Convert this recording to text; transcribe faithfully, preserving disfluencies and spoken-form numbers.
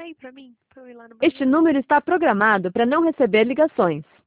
aí pra mim, pra eu ir lá no Este banheiro. número está programado para não receber ligações.